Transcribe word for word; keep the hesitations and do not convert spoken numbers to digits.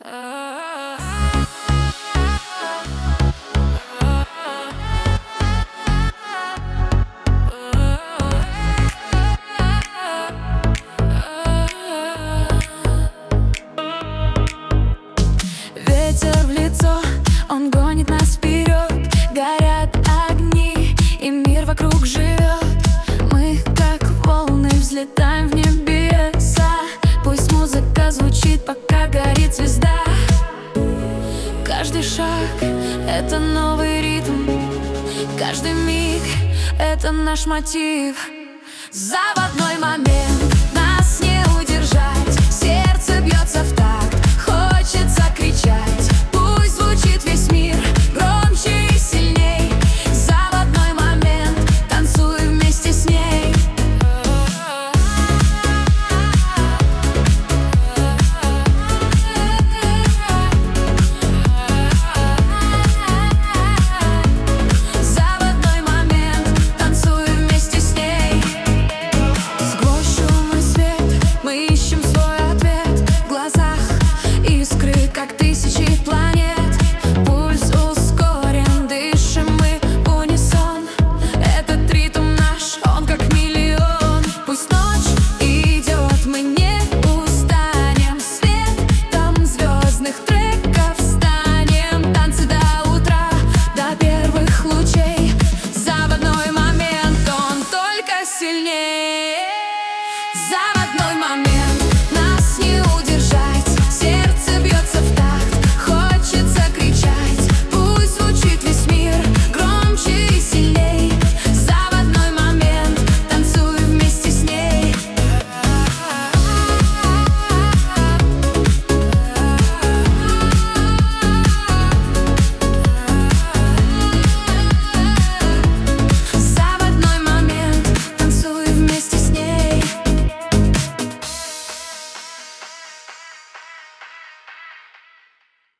Ветер в лицо, он гонит нас вперед. Горят огни, и мир вокруг живет. Мы, как волны, взлетаем в небеса. Пусть музыка звучит, пока горит звезда. Каждый шаг — это новый ритм. Каждый миг — это наш мотив. Заводной момент.